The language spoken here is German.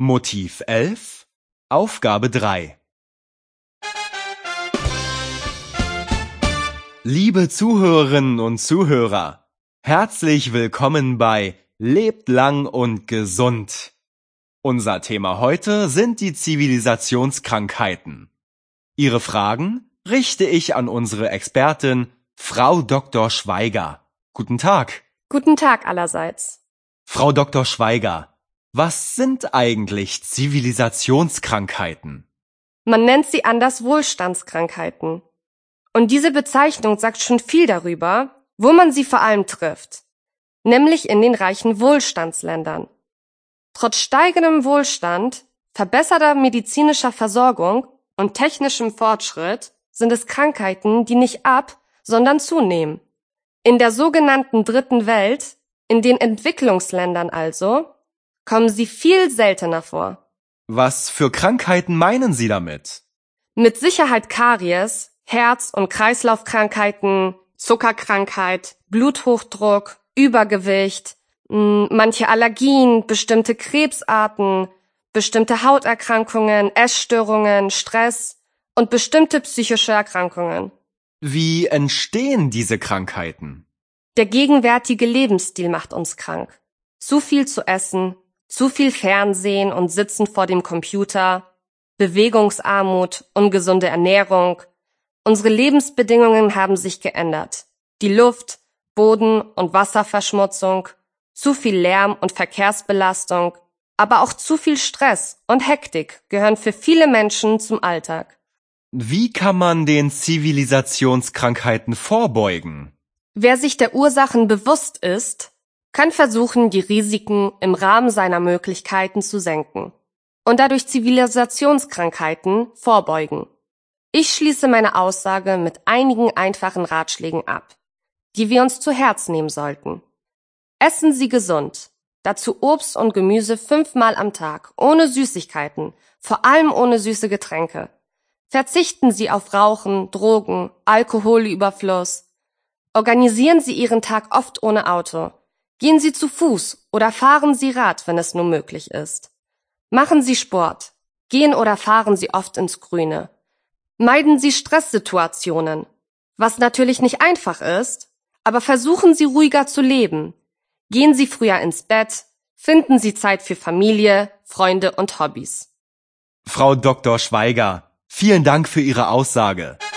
Motiv 11, Aufgabe 3. Liebe Zuhörerinnen und Zuhörer, herzlich willkommen bei Lebt lang und gesund. Unser Thema heute sind die Zivilisationskrankheiten. Ihre Fragen richte ich an unsere Expertin, Frau Dr. Schweiger. Guten Tag. Guten Tag allerseits. Frau Dr. Schweiger, was sind eigentlich Zivilisationskrankheiten? Man nennt sie anders Wohlstandskrankheiten. Und diese Bezeichnung sagt schon viel darüber, wo man sie vor allem trifft, nämlich in den reichen Wohlstandsländern. Trotz steigendem Wohlstand, verbesserter medizinischer Versorgung und technischem Fortschritt sind es Krankheiten, die nicht ab, sondern zunehmen. In der sogenannten Dritten Welt, in den Entwicklungsländern also, kommen sie viel seltener vor. Was für Krankheiten meinen Sie damit? Mit Sicherheit Karies, Herz- und Kreislaufkrankheiten, Zuckerkrankheit, Bluthochdruck, Übergewicht, manche Allergien, bestimmte Krebsarten, bestimmte Hauterkrankungen, Essstörungen, Stress und bestimmte psychische Erkrankungen. Wie entstehen diese Krankheiten? Der gegenwärtige Lebensstil macht uns krank. Zu viel zu essen, zu viel Fernsehen und Sitzen vor dem Computer, Bewegungsarmut, ungesunde Ernährung. Unsere Lebensbedingungen haben sich geändert. Die Luft, Boden- und Wasserverschmutzung, zu viel Lärm und Verkehrsbelastung, aber auch zu viel Stress und Hektik gehören für viele Menschen zum Alltag. Wie kann man den Zivilisationskrankheiten vorbeugen? Wer sich der Ursachen bewusst ist, kann versuchen, die Risiken im Rahmen seiner Möglichkeiten zu senken und dadurch Zivilisationskrankheiten vorbeugen. Ich schließe meine Aussage mit einigen einfachen Ratschlägen ab, die wir uns zu Herz nehmen sollten. Essen Sie gesund, dazu Obst und Gemüse 5-mal am Tag, ohne Süßigkeiten, vor allem ohne süße Getränke. Verzichten Sie auf Rauchen, Drogen, Alkoholüberfluss. Organisieren Sie Ihren Tag oft ohne Auto. Gehen Sie zu Fuß oder fahren Sie Rad, wenn es nur möglich ist. Machen Sie Sport. Gehen oder fahren Sie oft ins Grüne. Meiden Sie Stresssituationen, was natürlich nicht einfach ist, aber versuchen Sie ruhiger zu leben. Gehen Sie früher ins Bett, finden Sie Zeit für Familie, Freunde und Hobbys. Frau Dr. Schweiger, vielen Dank für Ihre Aussage.